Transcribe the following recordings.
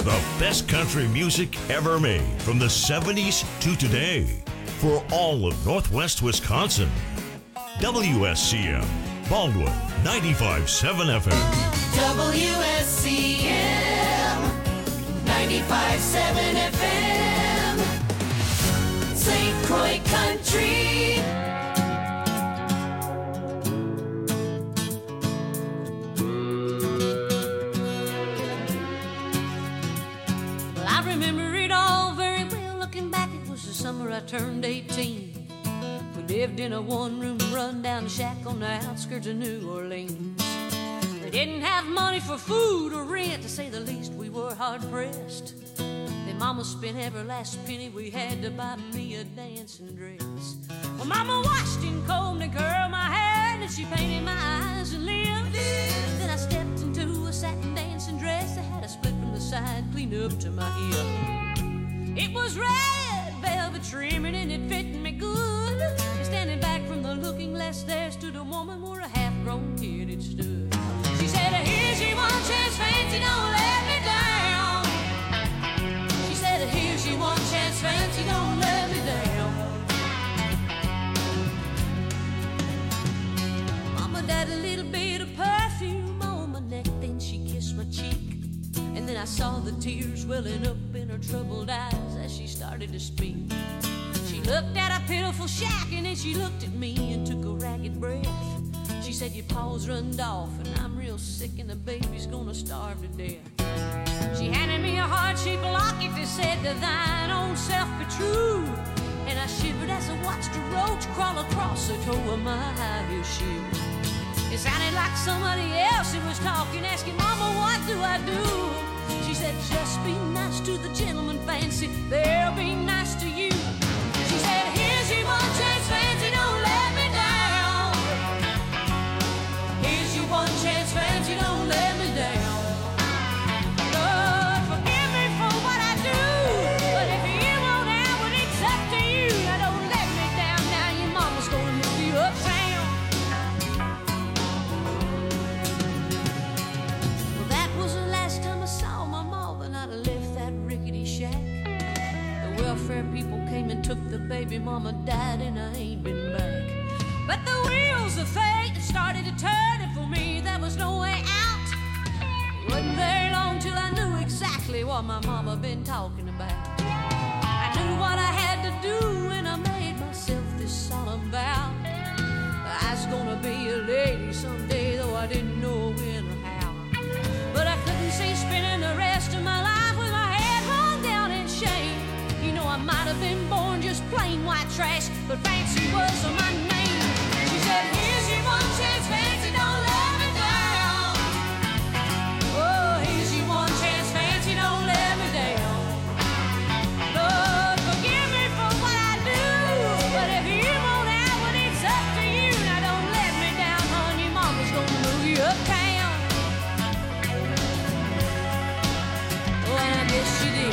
the best country music ever made from the 70s to today for all of Northwest Wisconsin. WSCM, Baldwin, 95.7 FM. WSCM, 95.7 FM, St. Croix Country. Well, I remember it all very well. Looking back, it was the summer I turned 18. We lived in a one-room run-down shack on the outskirts of New Orleans. We didn't have money for food or rent, to say the least. We were hard-pressed. Then Mama spent every last penny we had to buy me a dancing dress. Well, Mama washed and combed and curled my hair, and she painted my eyes and lips. Then I stepped into a satin dancing dress that had a split from the side clean up to my hip. It was red velvet trimming and it fit me good. And standing back from the looking glass, there stood a woman where a half-grown kid had stood. She said, here's your one chance, fancy, don't let me down. She said, here's your one chance, fancy, don't let me down. Mama died a little bit of perfume on my neck, then she kissed my cheek. And then I saw the tears welling up in her troubled eyes as she started to speak. She looked at a pitiful shack and then she looked at me and took a ragged breath. She said, your paws runned off and I'm real sick and the baby's gonna starve to death. She handed me a heart-shaped locket that said, to thine own self be true. And I shivered as I watched a roach crawl across the toe of my high-heel shoe. It sounded like somebody else who was talking, asking, Mama, what do I do? She said, just be nice to the gentleman, fancy, they'll be nice to you. She said, here's your one chance, fancy, don't let me down. Here's your one chance, fancy, don't let me down. Lord, forgive me for what I do, but if you won't out, well, it's up to you. Now don't let me down, now your mama's gonna move you uptown. Well, that was the last time I saw my mom, and I'd left that rickety shack. The welfare people came and took the baby, mama died, and I ain't been back. But the wheels of fate started to turn, and for me there was no way out. It wasn't very long till I knew exactly what my mama been talking about. I knew what I had to do, and I made myself this solemn vow. I was gonna be a lady someday, though I didn't know when or how. But I couldn't see spending the rest of my life with my head hung down in shame. You know, I might have been born just plain white trash, but fancy was my name. She said, here's your one chance, fancy, don't let me down. Oh, here's your one chance, fancy, don't let me down. Lord, forgive me for what I do, but if you won't out, well, it's up to you. Now don't let me down, honey, mama's gonna move you uptown. Oh, and I guess she did.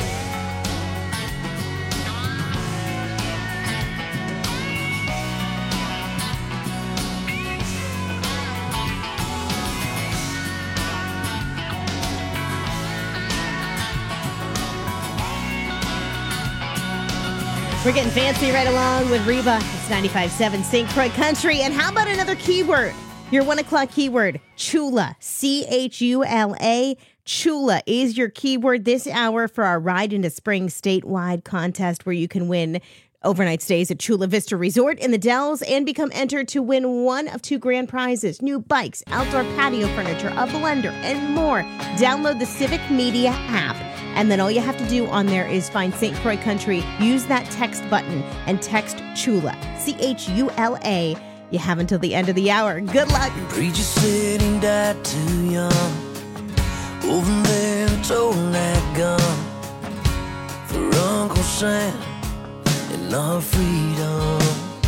We're getting fancy right along with Reba. It's 95.7 St. Croix Country. And how about another keyword? Your 1 o'clock keyword, Chula. C-H-U-L-A. Chula is your keyword this hour for our Ride into Spring statewide contest, where you can win overnight stays at Chula Vista Resort in the Dells and become entered to win one of 2 grand prizes: new bikes, outdoor patio furniture, a blender, and more. Download the Civic Media app, and then all you have to do on there is find St. Croix Country, use that text button, and text Chula, C-H-U-L-A. You have until the end of the hour. Good luck. Preacher said he died too young. Over there told that gun for Uncle Sam and our freedom.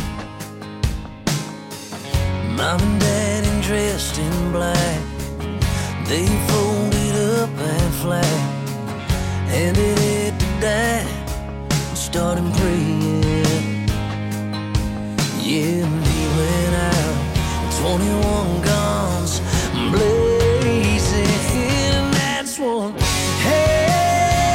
Mom and Dad dressed in black, they folded up that flag, handed it to Dad and started praying. Yeah, and he went out, 21 guns blazing, and that's one hell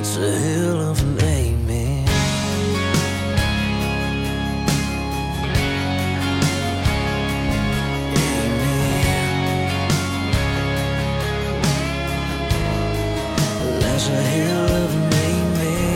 It's a hell of an amen. Amen. That's a hell of an amen.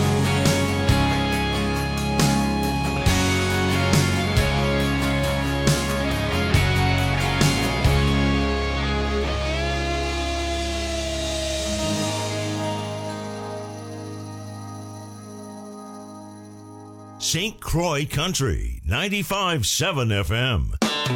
St. Croix Country, 95.7 FM.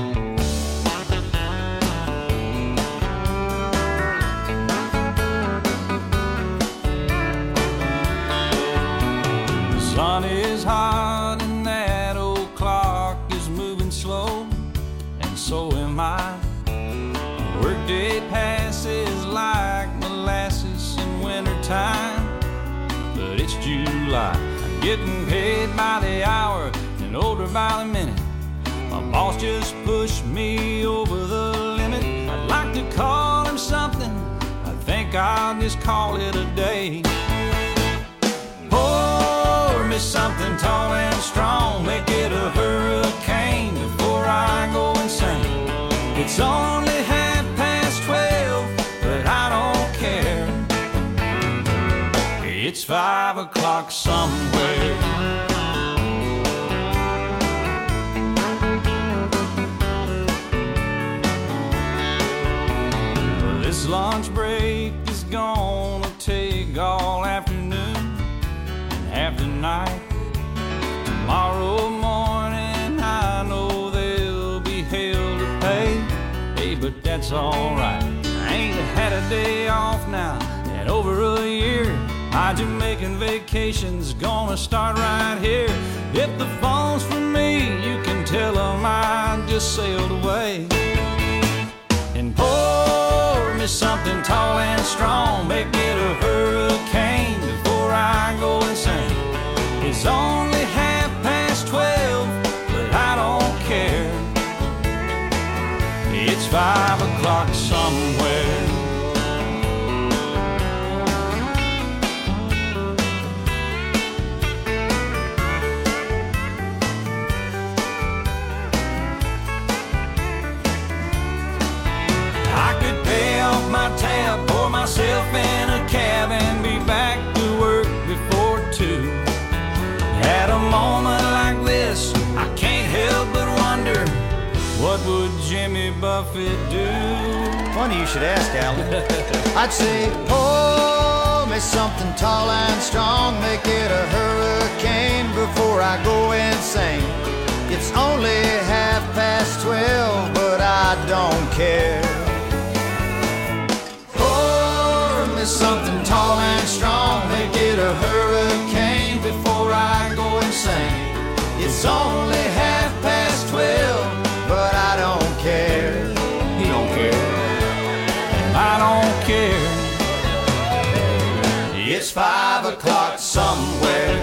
The sun is hot and that old clock is moving slow, and so am I. Workday passes like molasses in wintertime, but it's July. Getting paid by the hour and older by the minute. My boss just pushed me over the limit. I'd like to call him something, I think I'll just call it a day. Pour me something tall and strong, make it a hurricane before I go insane. It's only 12:30, but I don't care. It's 5 o'clock somewhere. Well, this lunch break is gonna take all afternoon and half the night. Tomorrow morning I know there'll be hell to pay. Hey, but that's alright. I ain't had a day off now in over a year. My Jamaican vacation's gonna start right here. If the phone's for me, you can tell them I just sailed away. And pour me something tall and strong, make it a hurricane before I go insane. It's only 12:30, but I don't care. It's 5 o'clock somewhere. Tab, pour myself in a cab and be back to work before 2. At a moment like this, I can't help but wonder, what would Jimmy Buffett do? Funny you should ask, Alan. I'd say, pour me something tall and strong, make it a hurricane before I go insane. It's only 12:30, but I don't care. Something tall and strong, make it a hurricane before I go insane. It's only 12:30, but I don't care. He don't care, and I don't care. It's 5 o'clock somewhere.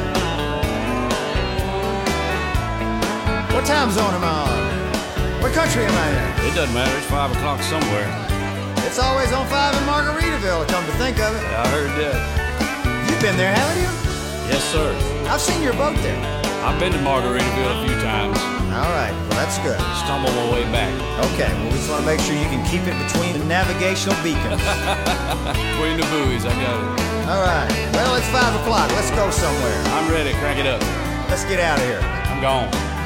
What time zone am I on? What country am I in? It doesn't matter, it's 5 o'clock somewhere. It's always on 5 in Margaritaville, come to think of it. Yeah, I heard that. You've been there, haven't you? Yes, sir. I've seen your boat there. I've been to Margaritaville a few times. All right, well, that's good. Stumbled my way back. Okay, well, we just want to make sure you can keep it between the navigational beacons. Between the buoys, I got it. All right, well, it's 5 o'clock. Let's go somewhere. I'm ready, crank it up. Let's get out of here. I'm gone.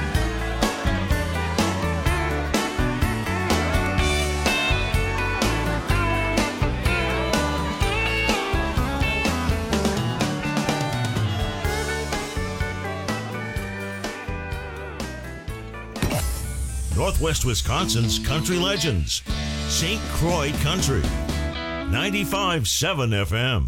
Northwest Wisconsin's country legends. St. Croix Country, 95.7 FM.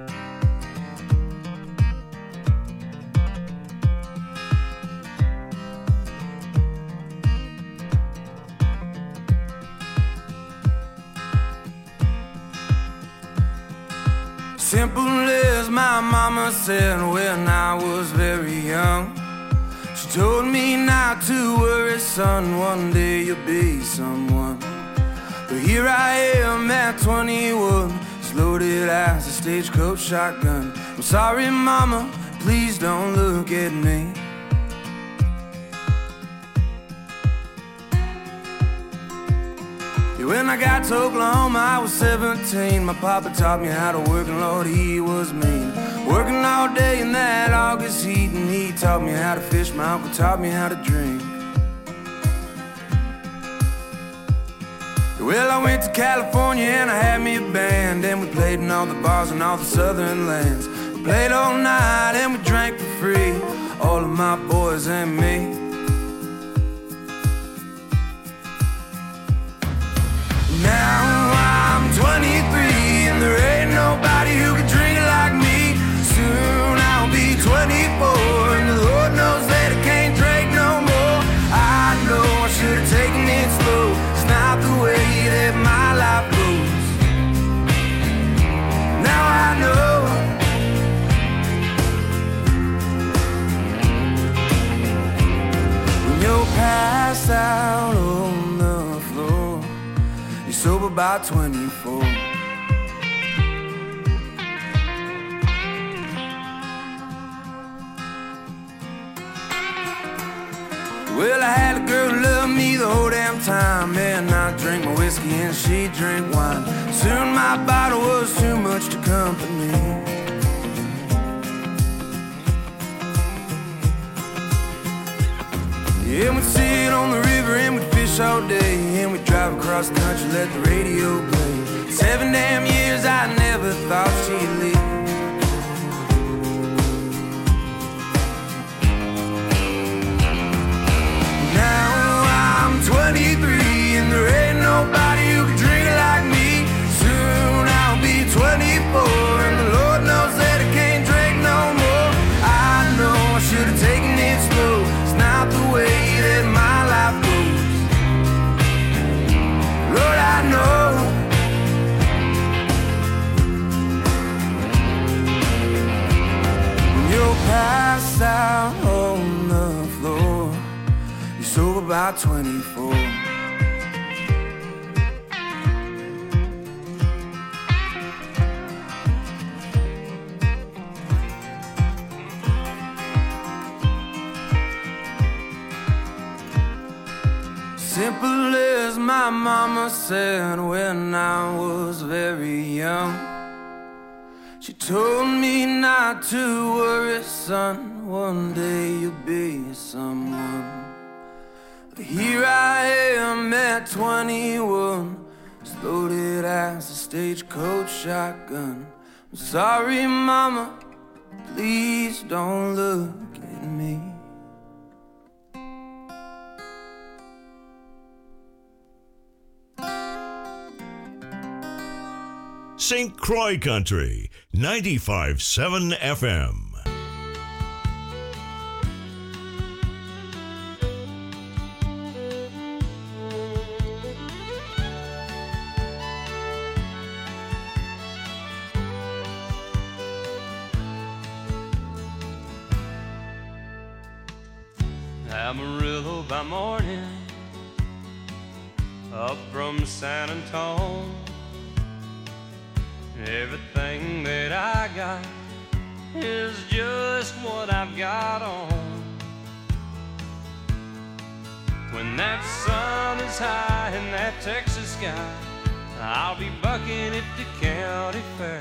Simple as my mama said when I was very young. She told me not to worry, son, one day you'll be someone. But here I am at 21, just loaded as a stagecoach shotgun. I'm sorry, mama, please don't look at me. When I got to Oklahoma, I was 17. My papa taught me how to work, and Lord, he was mean. Working all day in that August heat, and he taught me how to fish. My uncle taught me how to drink. Well, I went to California and I had me a band, and we played in all the bars in all the southern lands. We played all night and we drank for free, all of my boys and me. Now I'm 23 and there ain't nobody who can drink it like me. Soon I'll be 24 and the Lord knows that I can't drink no more. I know I should have taken it slow. It's not the way that my life goes. Now I know. When you're passed out on the floor, you're sober by 24. Well, I had a girl who loved me the whole damn time. Man, I drank my whiskey and she drank wine. Soon my bottle was too much to comfort me. Yeah, we'd sit on the river and we'd fish all day, and we'd drive across the country, let the radio play. 7 damn years I never thought she'd leave. Now I'm 23 and there ain't nobody who can drink it like me. Soon I'll be 24 and the Lord knows that I can't drink no more. I know I should have taken it slow. It's not the way that my life goes. Lord, I know. When you're passed out on the floor, you're sober by 24. Simple as my mama said when I was very young. She told me not to worry, son, one day you'll be someone. But here I am at 21, as loaded as a stagecoach shotgun. I'm sorry, mama, please don't look at me. St. Croix Country, 95.7 FM. Amarillo by morning, up from San Antonio. Everything that I got is just what I've got on. When that sun is high in that Texas sky, I'll be bucking at the county fair.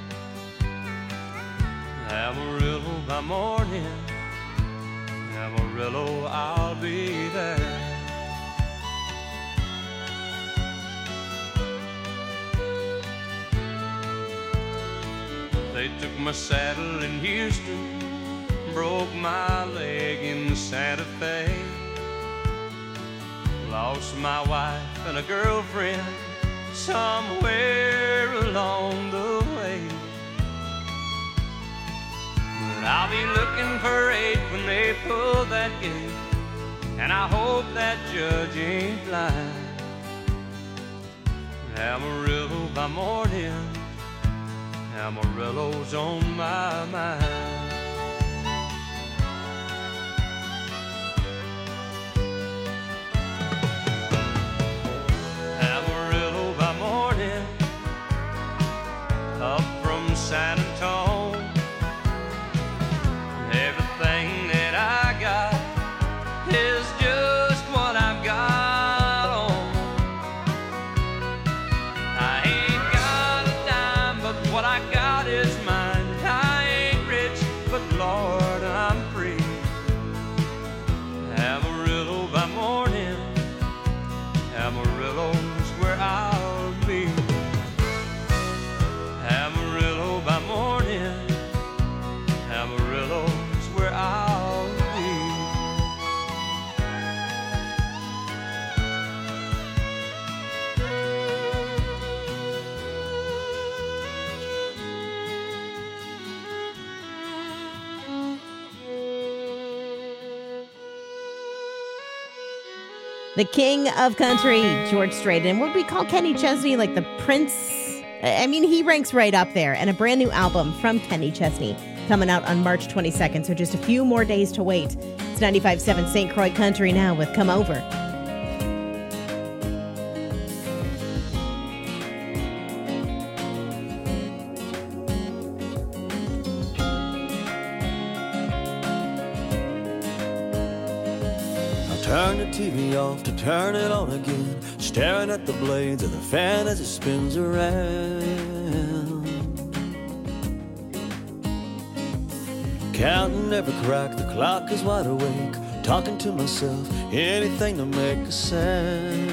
Amarillo by morning, Amarillo, I'll be there. They took my saddle in Houston, broke my leg in Santa Fe. Lost my wife and a girlfriend somewhere along the way. But I'll be looking for 8 when they pull that gate, and I hope that judge ain't blind. Amarillo by morning, Amarillo's on my mind. Amarillo by morning, The king of country, George Strait. And what we call Kenny Chesney, like the prince. I mean, he ranks right up there. And a brand new album from Kenny Chesney coming out on March 22nd. So just a few more days to wait. It's 95.7 St. Croix Country now with Come Over. Turn the TV off to turn it on again, staring at the blades of the fan as it spins around. Counting every crack, the clock is wide awake, talking to myself, anything to make a sound.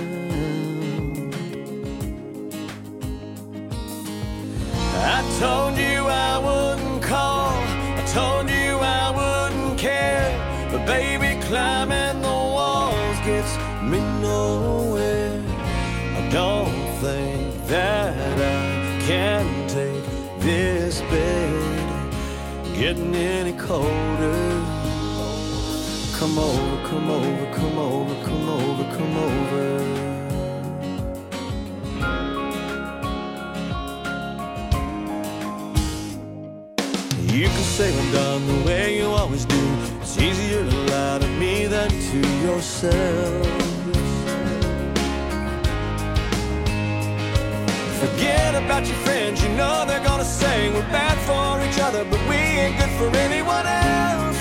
I told you I wouldn't call, I told you I wouldn't care, but baby, climbing the walls gets me nowhere. I don't think that I can take this bed getting any colder. Come over, come over, come over, come over, come over. You can say I'm done the way you always do. It's easier to lie to me than to yourself. Forget about your friends, you know they're gonna say we're bad for each other, but we ain't good for anyone else.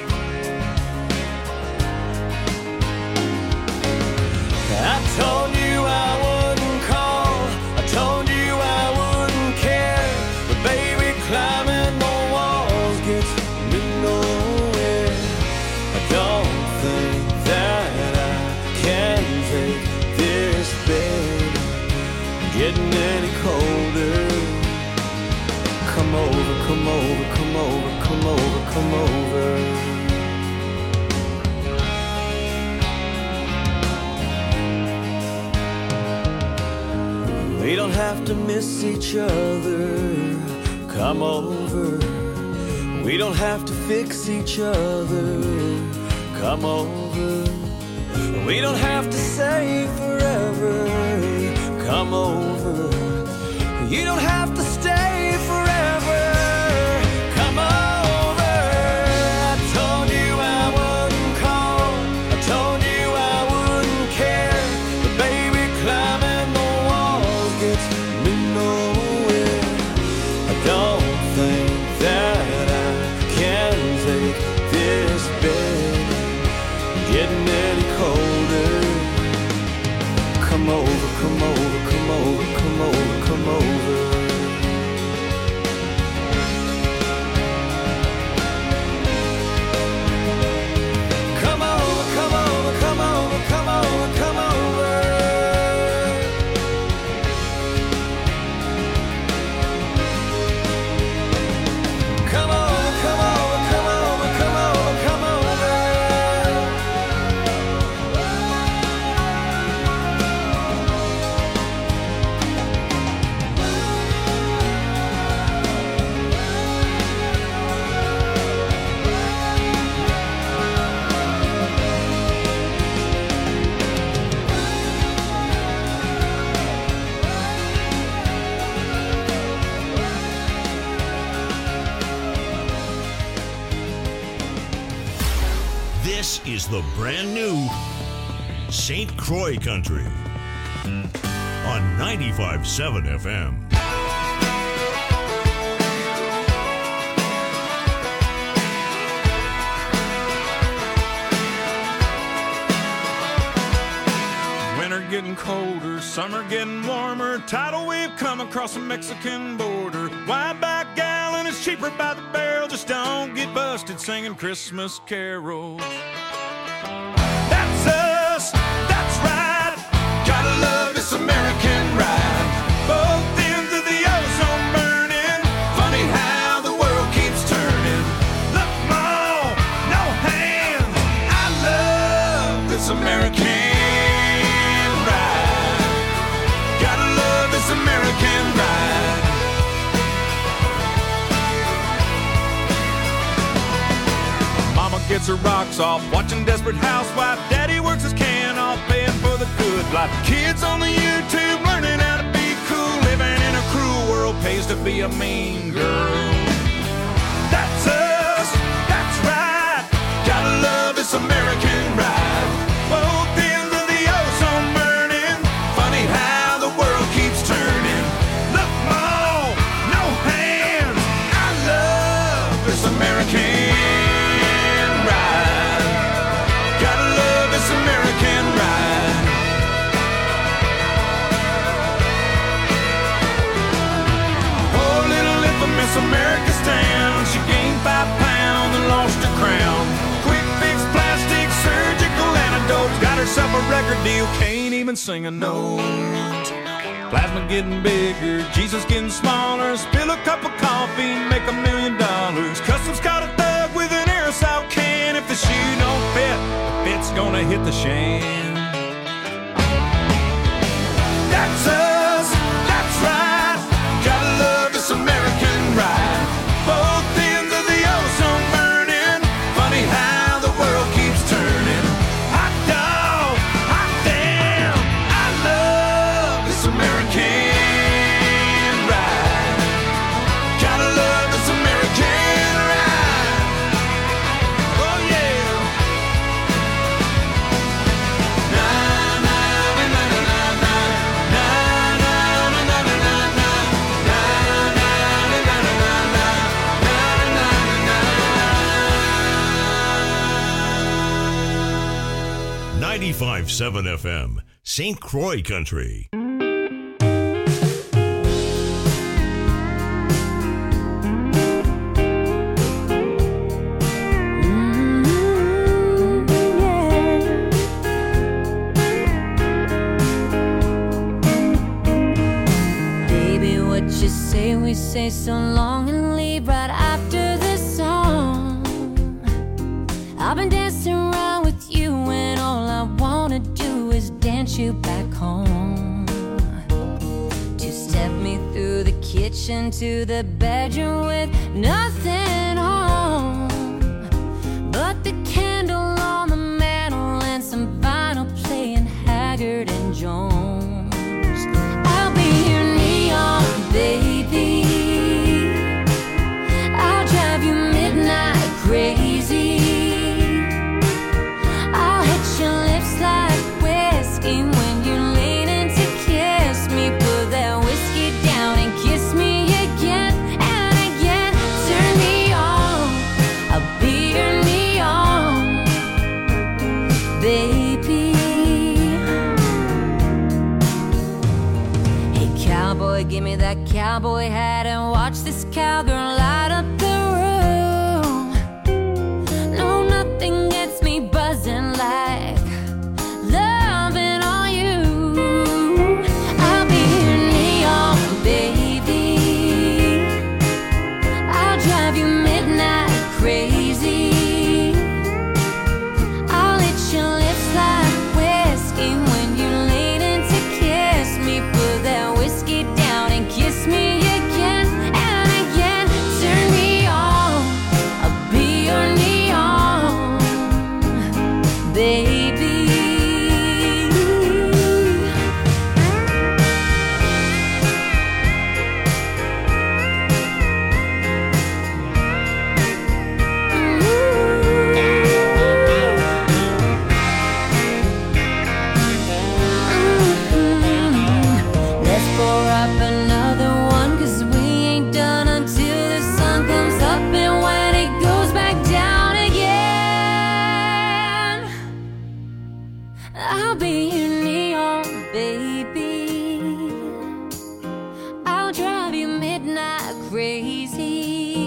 I told you I wouldn't call, I told you I wouldn't care, but baby, climbing the walls gets me nowhere. I don't think that I can take this bed getting any colder. Come over, come over, come over, come over, come over. We don't have to miss each other. Come over. We don't have to fix each other. Come over. We don't have to say forever. Come over. You don't have to stay forever. Come over. I told you I wouldn't call, I told you I wouldn't care, but baby, climbing the walls gets me nowhere. I don't think that I can take this bed getting any colder. Come over, come over, come over, come over, come over. Come over, come over, come over, come over, come over. Come over, come over, come over, come over, come over. This is the brand new St. Croix Country on 95.7 FM. Winter getting colder, summer getting warmer. Tidal wave come across the Mexican border. Wide back gallon is cheaper by the barrel. Just don't get busted singing Christmas carols. That's us, that's right. Gotta love this American ride. Both ends of the ozone burning. Funny how the world keeps turning. Look, Mom, no hands. I love this American ride. Gotta love this American ride. Mama gets her rocks off, watching Desperate Housewife. Daddy works his can off, all paying for the good. Like kids on the YouTube learning how to be cool. Living in a cruel world pays to be a mean girl. That's us, that's right. Gotta love this American ride. Both ends of the ozone burning. Funny how the world keeps turning. Look, Mom, no hands. I love this American ride. Gotta love this American ride. Poor little infamous America's town. She gained 5 pounds and lost her crown. Quick fix, plastic, surgical antidotes. Got herself a record deal, can't even sing a note. Plasma getting bigger, Jesus getting smaller. Spill a cup of coffee, make $1 million. Customs caught a thug with an aerosol can. If the shoe don't fit, the fit's gonna hit the shan. That's us, that's right. Gotta love this American ride. Both ends of the ozone burning. Funny how the world keeps turning. Hot dog, hot damn. I love this American ride. Gotta love this American ride. Oh yeah. Na na na na na na na na na na na na na na na na na. 95.7 FM, St. Croix Country. Baby, what you say, we say so long and leave right after this song. I've been dancing around with you and all I wanna do is dance you back home. Two-step me through the kitchen to the bedroom with nothing on but the candle on the mantle and some vinyl playing Haggard and Jones. I'll be your neon baby. I'll drive you midnight crazy. I'll hit your lips like whiskey when you're leaning to kiss me. Put that whiskey down and kiss me again and again. Turn me on, I'll be your neon baby. Hey cowboy, give me that cowboy hat and watch this cowgirl light up the room. No, nothing gets me buzzing like loving on you. I'll be your neon baby. I'll drive you midnight crazy. I'll hit your lips like whiskey when you're leaning to kiss me. Put that whiskey down and kiss me again and again. Turn me on, I'll be your neon baby. Let's pour up another one, 'cause we ain't done until the sun comes up and when it goes back down again. I'll be your neon baby. I'll drive you midnight crazy.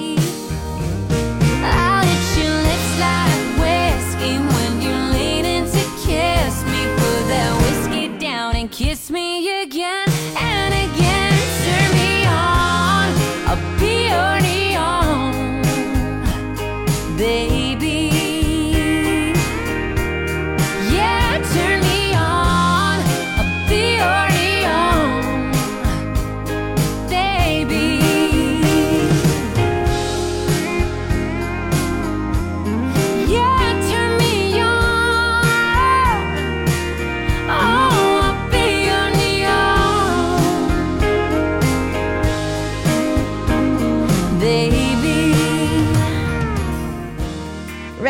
I'll hit your lips like whiskey when you're leaning to kiss me. Put that whiskey down and kiss me again and again. Turn me on, I'll be your neon baby. Yeah, turn me on, I'll be your neon baby. Yeah, turn me on,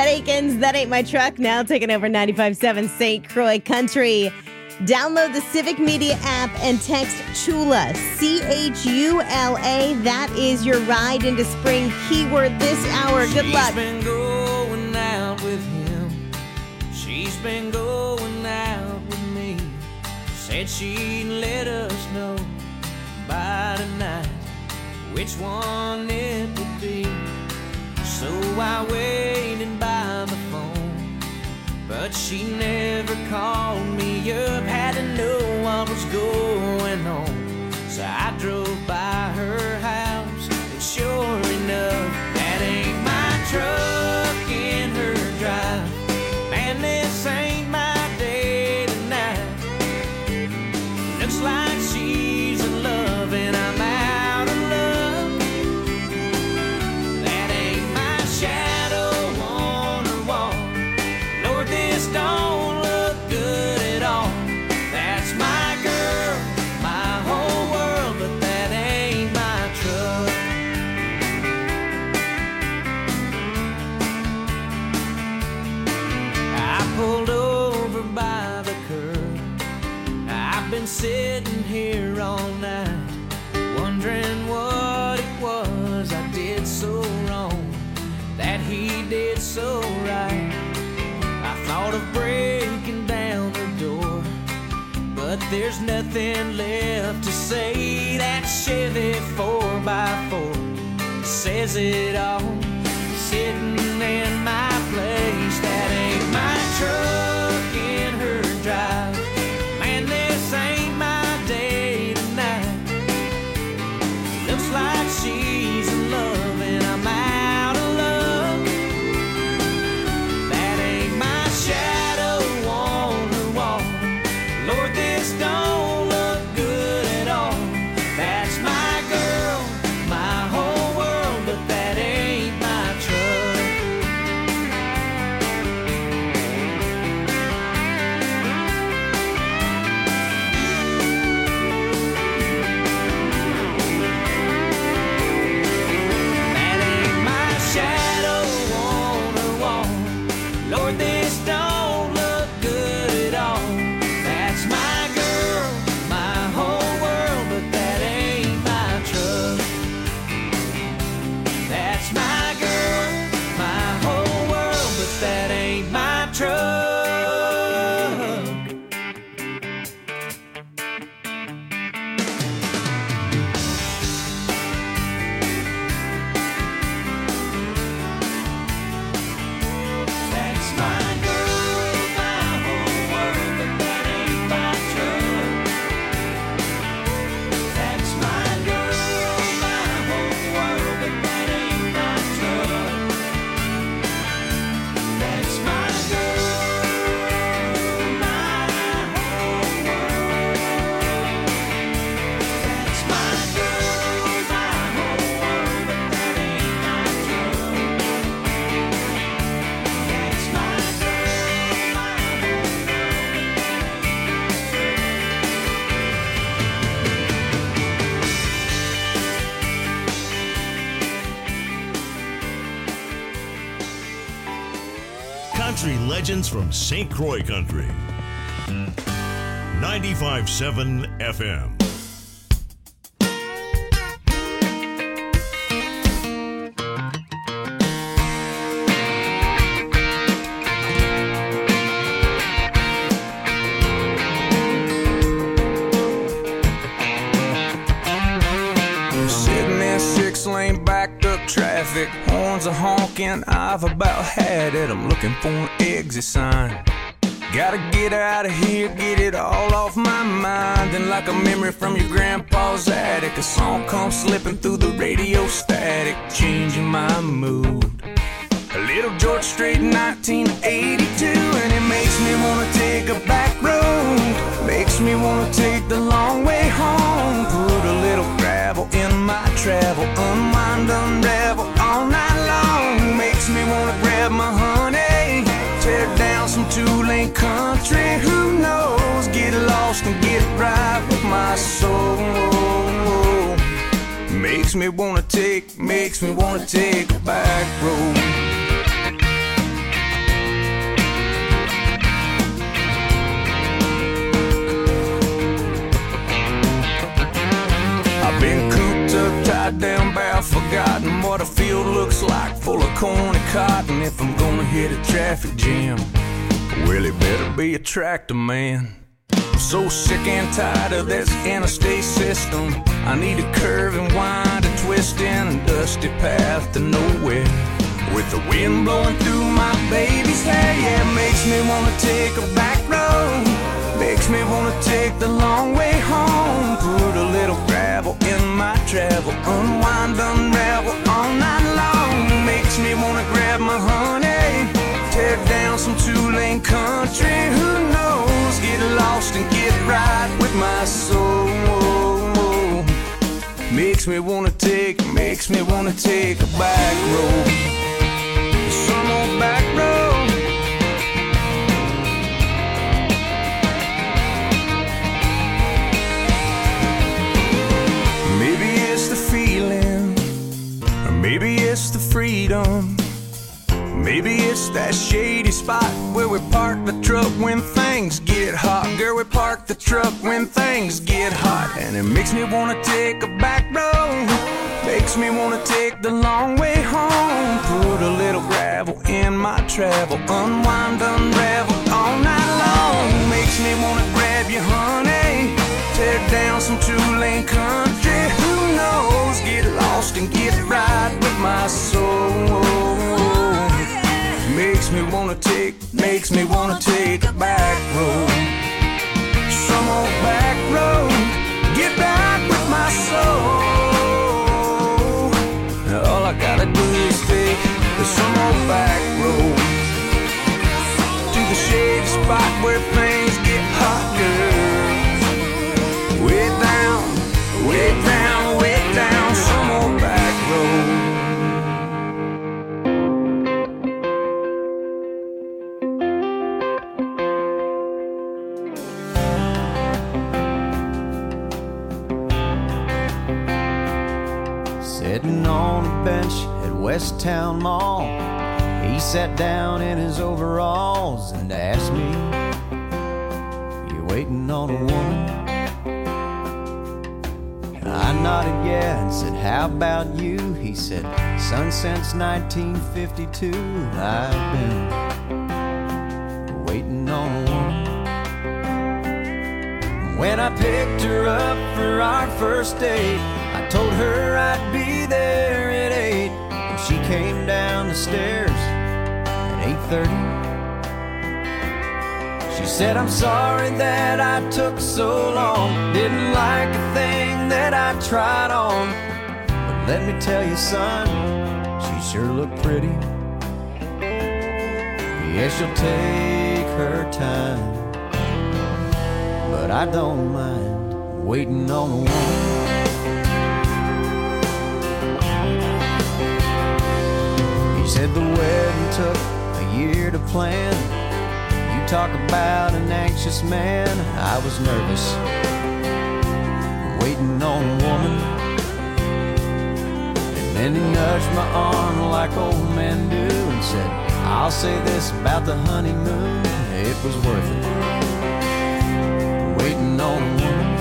Akins, That Ain't My Truck, now taking over 95.7 St. Croix Country. Download the Civic Media app and text Chula, C-H-U-L-A. That is your ride into spring keyword this hour. Good luck. She's been going out with him. She's been going out with me. Said she'd let us know by tonight which one it would be. So I waited by the phone, but she never called me up. Had to know what was going on, so I drove by her house, and sure enough, that ain't my truck in her drive. Man, this ain't my day tonight. Looks like she's in love and I'm out of love. That ain't my shadow on her wall. Lord, this don't look good at all. That's my girl, my whole world, but that ain't my truck. I pulled over by the curb. I've been sitting here all night, wondering what it was I did so wrong, that he did so right. I thought of breaking down the door, but there's nothing left to say. That Chevy 4x4 says it all, sitting in my place. That ain't my truck in her drive. Man, this ain't my day tonight. Looks like she's in love and I'm out of love. That ain't my shadow on the wall. Lord, this don't look good at all. That's my girl, my whole world, but that ain't my truck. That ain't my shadow on the wall. Lord, this don't look good at all. That's my girl, my whole world, but that ain't my truck. That's my girl, my whole world, but that ain't my truck. That's my girl, my whole world, but that ain't my truck. That's my girl, my whole world, but that ain't my truck. That's my girl, my whole world. That's my girl, my whole world, but that ain't my truck. That's my girl, my whole Country legends from St. Croix Country. 95.7 FM. Sitting in 6-lane backed up traffic, horns are honking, I've about had it. I'm looking for an exit sign. Gotta get out of here, get it all off my mind. And like a memory from your grandpa's attic, a song comes slipping through the radio static, changing my mood. A little George Strait, 1982, and it makes me wanna take a back road. Makes me wanna take the long way home. Put a little gravel in my travel, unwind, unravel all night long. Makes me wanna grab my honey, tear down some 2-lane country. Who knows? Get lost and get right with my soul. Makes me wanna take a back road. what a field looks like, full of corn and cotton. If I'm gonna hit a traffic jam, well, it better be a tractor man. I'm so sick and tired of this interstate system. I need a curve and wind, a twist in a dusty path to nowhere. With the wind blowing through my baby's hair, yeah, it makes me wanna take a back road. Makes me wanna take the long way home. Put a little gravel in my travel, unwind, unravel all night long. Makes me wanna grab my honey, tear down some two-lane country. Who knows? Get lost and get right with my soul. Makes me wanna take a back road. Some old back road. Maybe it's the feeling, or maybe it's the freedom. Maybe it's that shady spot where we park the truck when things get hot. Girl, we park the truck when things get hot. And it makes me wanna take a back road. Makes me wanna take the long way home. Put a little gravel in my travel, unwind, unravel all night long. Makes me wanna grab you, honey, tear down some two-lane country. Who knows? Get lost and get right with my soul. Makes me wanna take a back road. Some old back road. Get back with my soul. All I gotta do is take some old back road to the shady spot where things get hot, girl. Way down, way down, way down, some old back road. Sitting on a bench at West Town Mall, he sat down in his overalls and asked me, "You waiting on a woman?" I nodded yeah and said, "How about you?" He said, "Son, since 1952 I've been waiting on a woman." When I picked her up for our first date, I told her I'd be there at 8, and she came down the stairs at 8:30. She said, "I'm sorry that I took so long, didn't like a thing that I tried on, but let me tell you, son, she sure looked pretty. Yeah, she'll take her time, but I don't mind waiting on a woman." Said the wedding took a year to plan. You talk about an anxious man. I was nervous, waiting on a woman. And then he nudged my arm like old men do and said, "I'll say this about the honeymoon, it was worth it, waiting on a woman."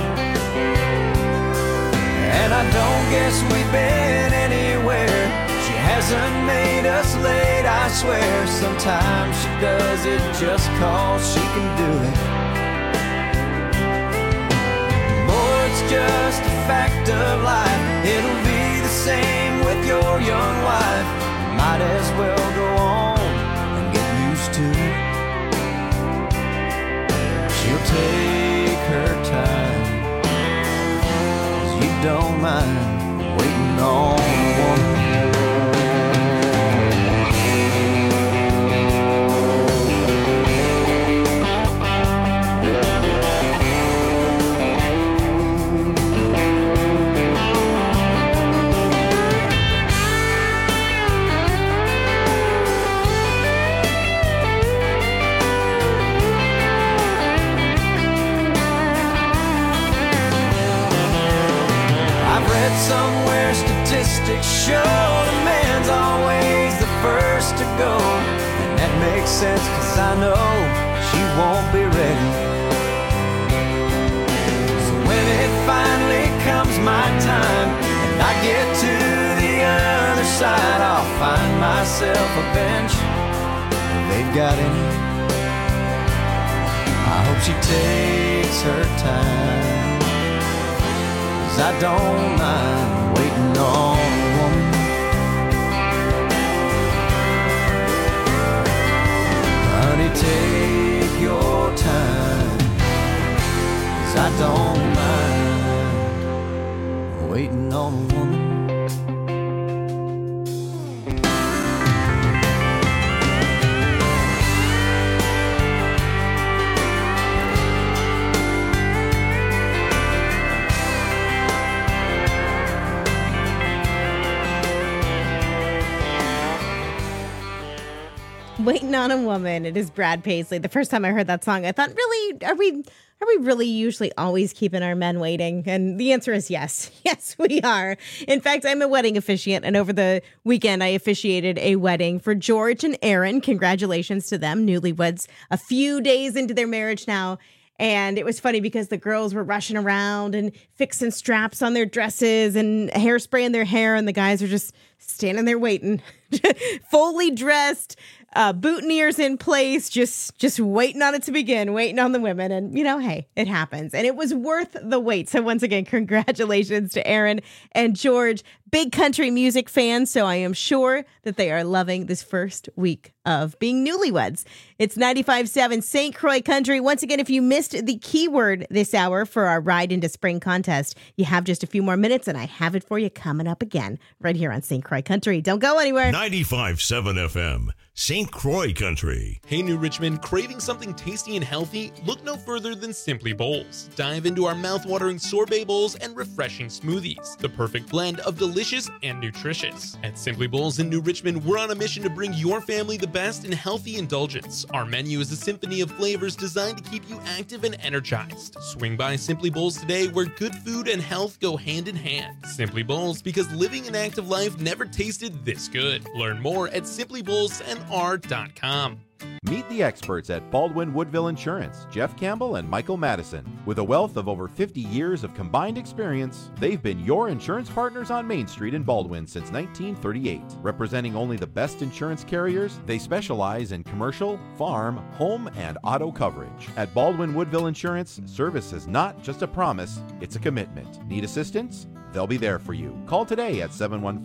And I don't guess we've been anywhere. She hasn't made us late, I swear. Sometimes she does it just 'cause she can do it. Boy, it's just a fact of life. It'll be the same with your young wife. You might as well go on and get used to it. She'll take her time, 'cause you don't mind waiting on a woman. Somewhere statistics show the man's always the first to go. And that makes sense, 'cause I know she won't be ready. So when it finally comes my time and I get to the other side, I'll find myself a bench. If they've got any, I hope she takes her time, 'cause I don't mind waiting on a woman. Honey, take your time, 'cause I don't mind waiting on a woman. Waiting on a Woman. It is Brad Paisley. The first time I heard that song, I thought, really, are we really usually always keeping our men waiting? And the answer is yes. Yes, we are. In fact, I'm a wedding officiant, and over the weekend, I officiated a wedding for George and Erin. Congratulations to them, newlyweds, a few days into their marriage now. And it was funny because the girls were rushing around and fixing straps on their dresses and hairspray in their hair, and the guys are just standing there waiting, fully dressed, boutonnieres in place, just waiting on it to begin, waiting on the women. And, you know, hey, it happens. And it was worth the wait. So once again, congratulations to Erin and George, big country music fans. So I am sure that they are loving this first week of being newlyweds. It's 95.7 St. Croix Country. Once again, if you missed the keyword this hour for our Ride into Spring contest, you have just a few more minutes, and I have it for you coming up again right here on St. Croix Country. Don't go anywhere. 95.7 FM, St. Croix Country. Hey, New Richmond, craving something tasty and healthy? Look no further than Simply Bowls. Dive into our mouth-watering sorbet bowls and refreshing smoothies, the perfect blend of delicious and nutritious. At Simply Bowls in New Richmond, we're on a mission to bring your family the best in healthy indulgence. Our menu is a symphony of flavors designed to keep you active and energized. Swing by Simply Bowls today, where good food and health go hand in hand. Simply Bowls, because living an active life never tasted this good. Learn more at simplybowlsnr.com. Meet the experts at Baldwin Woodville Insurance, Jeff Campbell and Michael Madison. With a wealth of over 50 years of combined experience, they've been your insurance partners on Main Street in Baldwin since 1938. Representing only the best insurance carriers, they specialize in commercial, farm, home, and auto coverage. At Baldwin Woodville Insurance, service is not just a promise, it's a commitment. Need assistance? They'll be there for you. Call today at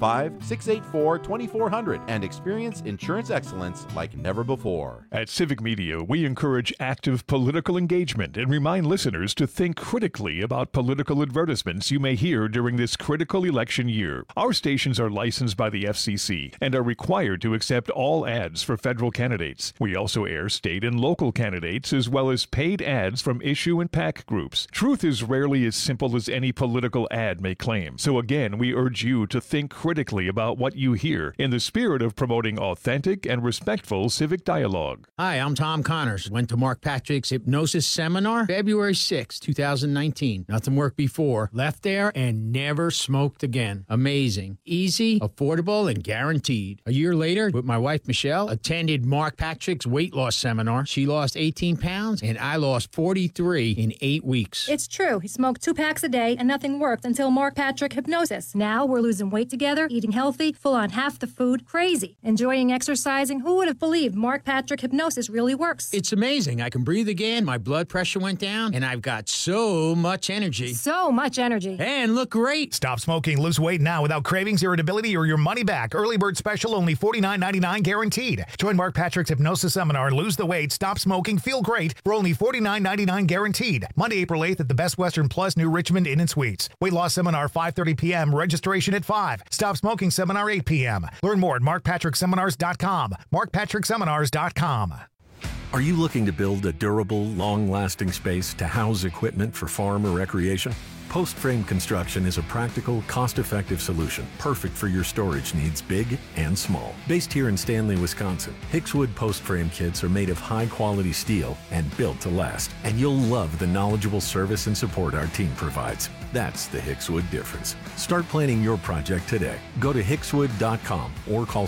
715-684-2400 and experience insurance excellence like never before. At Civic Media, we encourage active political engagement and remind listeners to think critically about political advertisements you may hear during this critical election year. Our stations are licensed by the FCC and are required to accept all ads for federal candidates. We also air state and local candidates as well as paid ads from issue and PAC groups. Truth is rarely as simple as any political ad may claim. So again, we urge you to think critically about what you hear in the spirit of promoting authentic and respectful civic dialogue. Hi, I'm Tom Connors. Went to Mark Patrick's hypnosis seminar February 6, 2019. Nothing worked before. Left there and never smoked again. Amazing. Easy, affordable, and guaranteed. A year later, with my wife Michelle, attended Mark Patrick's weight loss seminar. She lost 18 pounds and I lost 43 in 8 weeks. It's true. He smoked 2 packs a day and nothing worked until Mark Patrick Hypnosis. Now we're losing weight together, eating healthy, full on half the food, crazy. Enjoying exercising. Who would have believed Mark Patrick Hypnosis really works? It's amazing. I can breathe again, my blood pressure went down, and I've got so much energy. So much energy. And look great. Stop smoking, lose weight now without cravings, irritability, or your money back. Early bird special, only $49.99 guaranteed. Join Mark Patrick's Hypnosis Seminar and lose the weight, stop smoking, feel great for only $49.99 guaranteed. Monday, April 8th at the Best Western Plus, New Richmond Inn and Suites. Weight loss seminar 5:30 p.m. Registration at 5. Stop smoking seminar 8 p.m. Learn more at markpatrickseminars.com. markpatrickseminars.com. Are you looking to build a durable, long-lasting space to house equipment for farm or recreation? Post Frame Construction is a practical, cost-effective solution, perfect for your storage needs, big and small. Based here in Stanley, Wisconsin, Hickswood Post Frame kits are made of high-quality steel and built to last. And you'll love the knowledgeable service and support our team provides. That's the Hickswood difference. Start planning your project today. Go to hickswood.com or call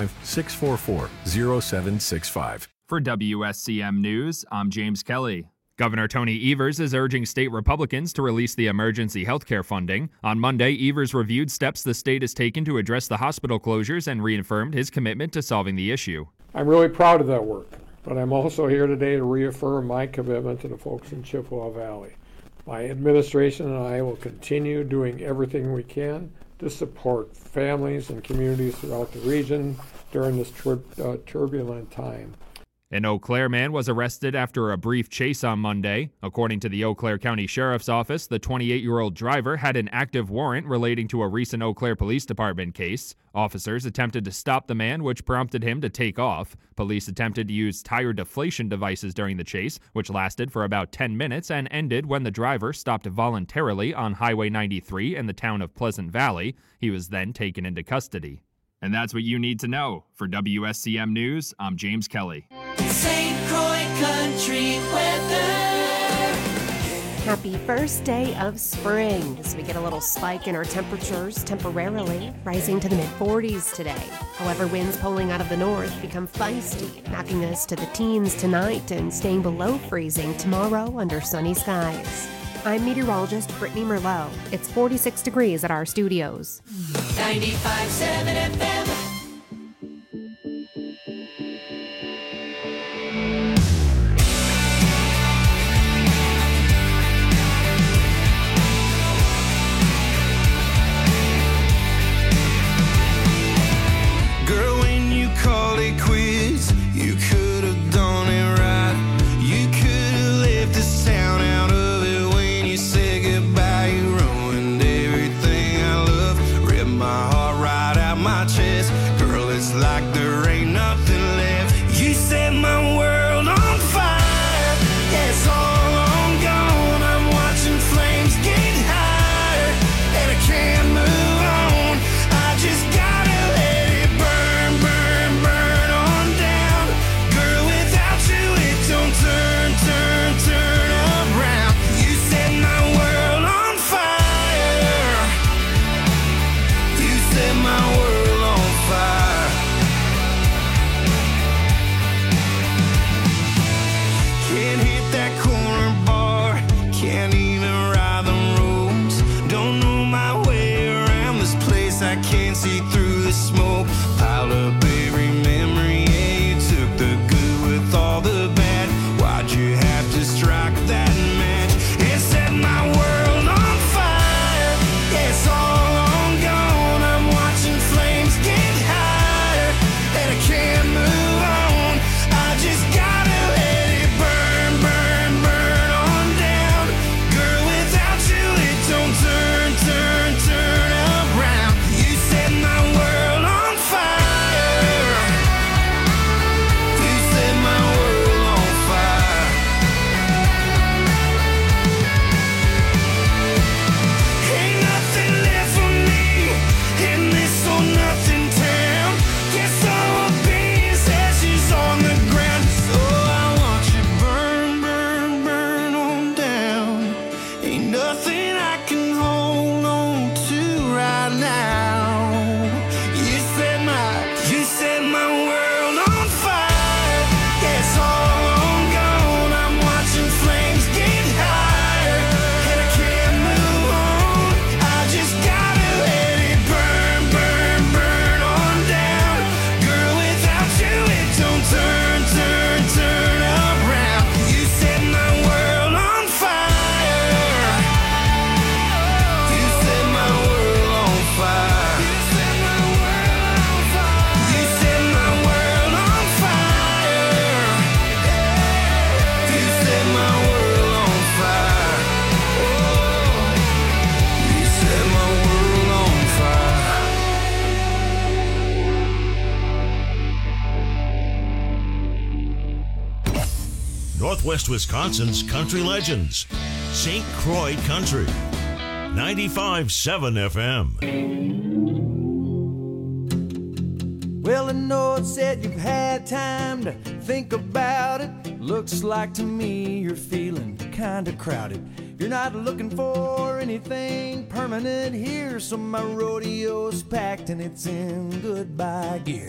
715-644-0765. For WSCM News, I'm James Kelly. Governor Tony Evers is urging state Republicans to release the emergency health care funding. On Monday, Evers reviewed steps the state has taken to address the hospital closures and reaffirmed his commitment to solving the issue. I'm really proud of that work, but I'm also here today to reaffirm my commitment to the folks in Chippewa Valley. My administration and I will continue doing everything we can to support families and communities throughout the region during this turbulent time. An Eau Claire man was arrested after a brief chase on Monday. According to the Eau Claire County Sheriff's Office, the 28-year-old driver had an active warrant relating to a recent Eau Claire Police Department case. Officers attempted to stop the man, which prompted him to take off. Police attempted to use tire deflation devices during the chase, which lasted for about 10 minutes and ended when the driver stopped voluntarily on Highway 93 in the town of Pleasant Valley. He was then taken into custody. And that's what you need to know. For WSCM News, I'm James Kelly. St. Croix Country weather. Happy first day of spring as we get a little spike in our temperatures temporarily, rising to the mid-40s today. However, winds pulling out of the north become feisty, knocking us to the teens tonight and staying below freezing tomorrow under sunny skies. I'm meteorologist Brittany Merlot. It's 46 degrees at our studios. 95.7 FM. Girl, when you called it quits, you could have done it right. You could have left this town out of it when you said goodbye. You ruined everything I love, ripped my heart right out my chest. Girl, it's like there ain't nothing left. You set my world on fire. Yeah, it's all on gone. I'm watching flames get higher, and I can't move on. I just gotta let it burn, burn, burn on down. Girl, without you it don't turn, turn, turn around. You set my world on fire. You set my world on fire. Can't hit that corner bar, can't even ride the roads. Don't know my way around this place, I can't see through the smoke. Piled up every memory, yeah, you took the good with all the bad. Why'd you have to strike that match? It set my world on fire. Yeah, it's all on gone. I'm watching flames get higher, and I can't move on. I just gotta let it burn, burn, burn on down. Girl, without you it don't turn, turn, turn around. You set my world on fire. You set my world on fire. Ain't nothing left for me in this or nothing town. Guess I'll be as ashes on the ground. So I want you burn, burn, burn on down. Ain't nothing I can hold on to right now. You set my world on fire. Yeah, it's all on gone. I'm watching flames get higher, and I can't move on. I just gotta let it burn, burn, burn on down. Girl, without you it don't turn, turn, turn around. You set my world on fire. You set my world on fire. You set my world on fire. You set my world on fire. You set my world on fire. You set my world on fire. Northwest Wisconsin's country legends. St. Croix Country. 95.7 FM. Well, I know it said you've had time to think about it. Looks like to me you're feeling kinda crowded. You're not looking for anything permanent here, so my rodeo's packed and it's in goodbye gear.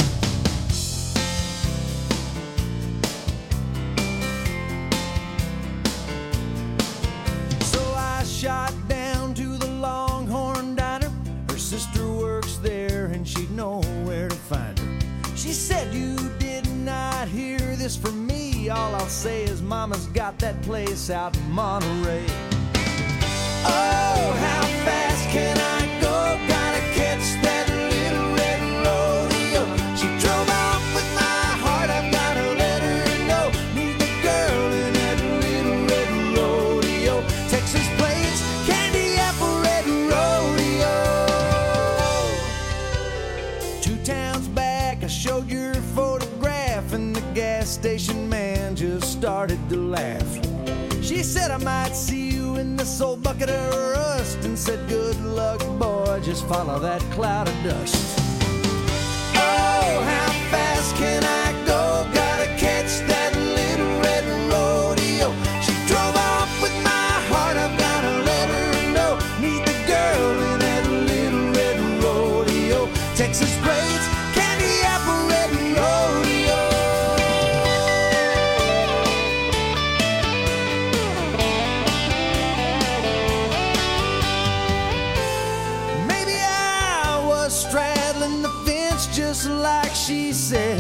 said you did not hear this from me. All I'll say is Mama's got that place out in Monterey. Oh, how fast can I go? Gotta catch that little red rodeo. She drove off with my heart, I've gotta let her know. Meet the girl in that little red rodeo. Texas plains, candy apple red rodeo. 2 towns back, I showed your photograph, and the gas station man just started to laugh. She said I might see you in this old bucket of rust, and said good luck, boy, just follow that cloud of dust. Oh, how fast can I go? Gotta catch that little red rodeo. She drove off with my heart, I've gotta let her know. Meet the girl in that little red rodeo. Texas braids, candy apple red rodeo. Straddling the fence just like she said.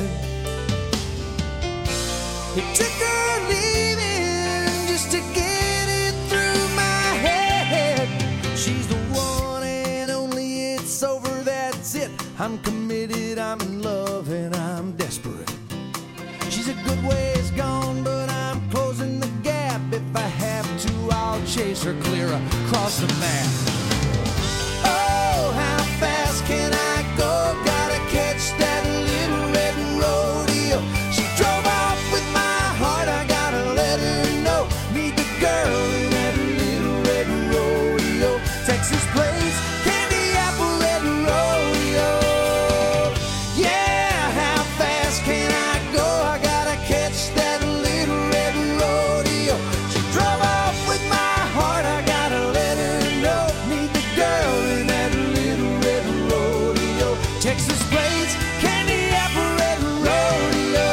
It took her leaving just to get it through my head. She's the one and only, it's over, that's it. I'm committed, I'm in love, and I'm desperate. She's a good ways gone, but I'm closing the gap. If I have to, I'll chase her clear across the map. Oh, how fast can I go? Gotta catch that little red rodeo. She drove off with my heart, I gotta let her know. Meet the girl in that little red rodeo. Texas plains, candy apple red rodeo. Yeah, how fast can I go? I gotta catch that little red rodeo. She drove off with my heart, I gotta let her know. Meet the girl in that little red rodeo. Texas plains, candy apple red rodeo.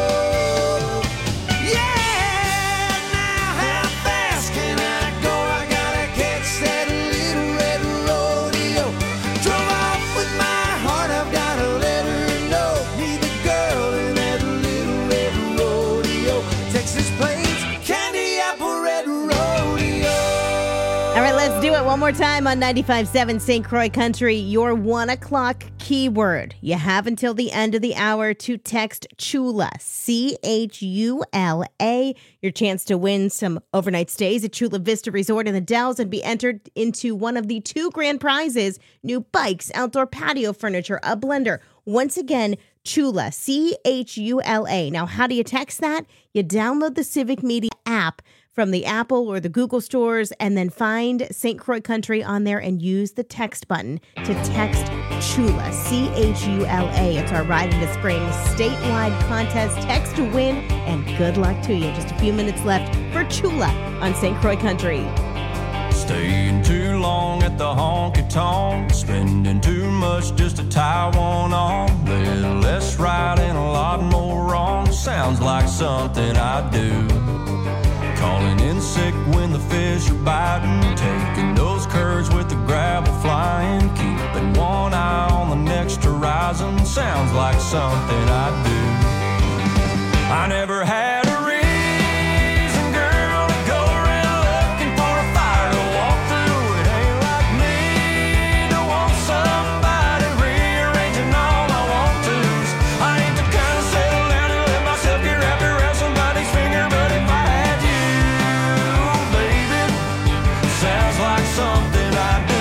Yeah, now how fast can I go? I gotta catch that little red rodeo. Drove off with my heart, I've gotta let her know. Meet the girl in that little red rodeo. Texas plains, candy apple red rodeo. All right, let's do it one more time on 95.7 St. Croix Country. Your 1 o'clock keyword. You have until the end of the hour to text Chula, C-H-U-L-A. Your chance to win some overnight stays at Chula Vista Resort in the Dells and be entered into one of the 2 grand prizes: new bikes, outdoor patio furniture, a blender. Once again, Chula, C-H-U-L-A. Now, how do you text that? You download the Civic Media app from the Apple or the Google stores, and then find St. Croix Country on there and use the text button to text Chula, C-H-U-L-A. It's our Ride into Spring statewide contest. Text to win, and good luck to you. Just a few minutes left for Chula on St. Croix Country. Staying too long at the honky-tonk, spending too much just to tie one on. Little less right and a lot more wrong. Sounds like something I do. Calling in sick when the fish are biting, taking those curves with the gravel flying, keeping one eye on the next horizon. Sounds like something I do. I never had a reason, girl, to go around looking for a fire to walk through. It ain't like me to want somebody rearranging all my want-tos. I ain't the kind of settle down and let myself get wrapped around somebody's finger, but if I had you, baby, sounds like something I do.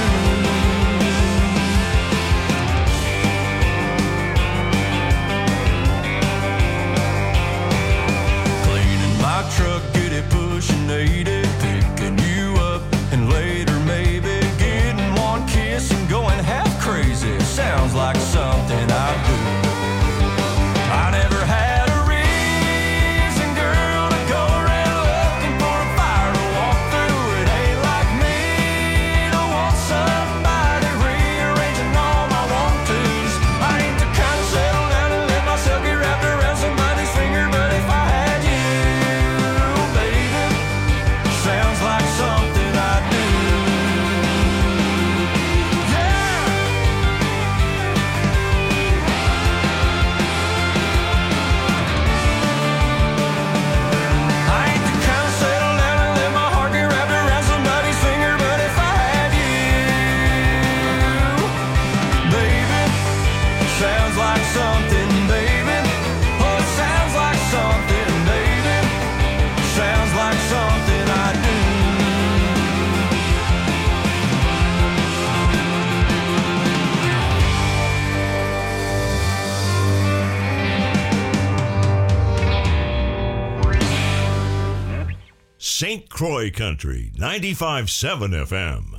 St. Croix Country 95.7 FM.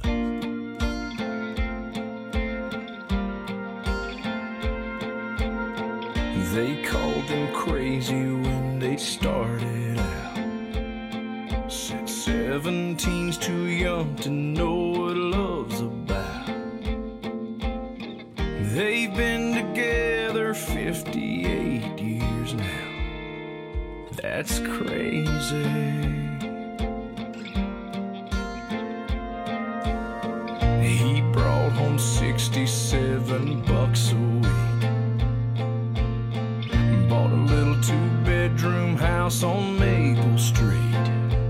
They called them crazy when they started out. Said 17's too young to know what love's about. They've been together 58 years now. That's crazy. He brought home $67 a week. Bought a little 2-bedroom house on Maple Street,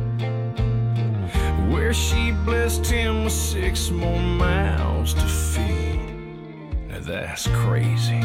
where she blessed him with 6 more mouths to feed. Now that's crazy.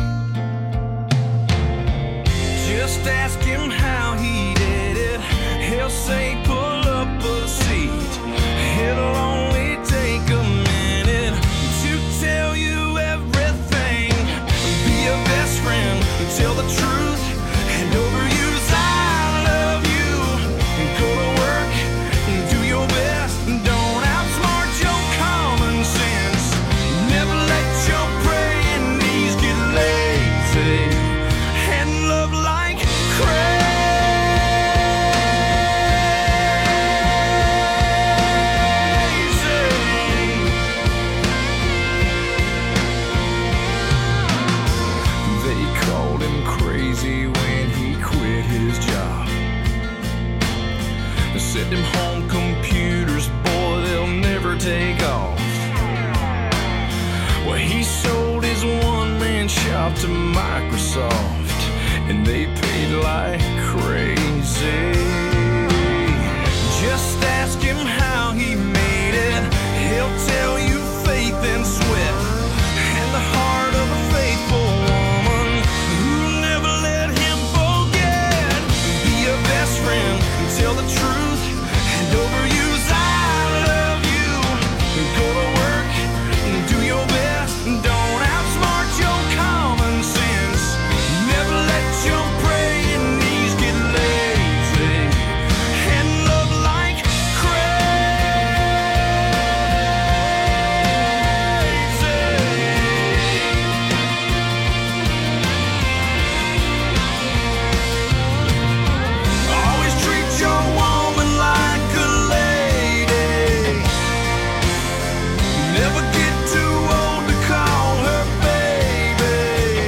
Just ask him how he did it. He'll say pull up a seat. It'll only take a minute to tell you everything. Be a best friend, tell the truth, and overuse I love you. Go to work, do your best, don't outsmart your common sense. Never let your praying knees get lazy, and love like crazy. They called him crazy when he quit his job. They said them home computers, boy, they'll never take off. Well, he sold his one-man shop to Microsoft, and they paid like crazy. Just ask him how he made it. He'll tell you faith and sweat, and the heart of a faithful woman who never let him forget. Be a best friend, tell the truth, and overuse I love you. Go to work, do your best, don't outsmart your common sense. Never let your praying knees get lazy, and love like always treat your woman like a lady. Never get too old to call her baby.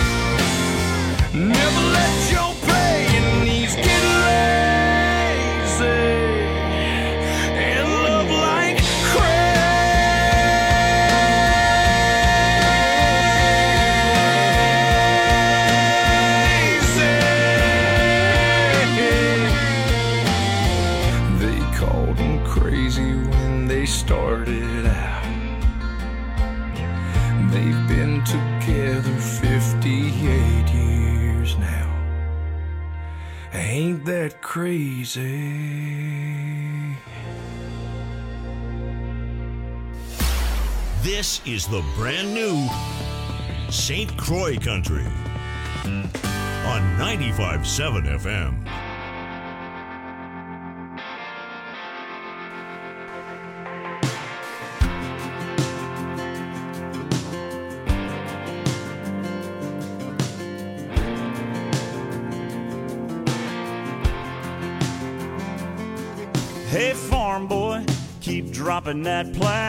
Never let your praying knees get lazy, and love like crazy. They called him crazy when they started out. They've been together 58 years now. Ain't that crazy? This is the brand new St. Croix Country on 95.7 FM. Hey, farm boy, keep dropping that plow.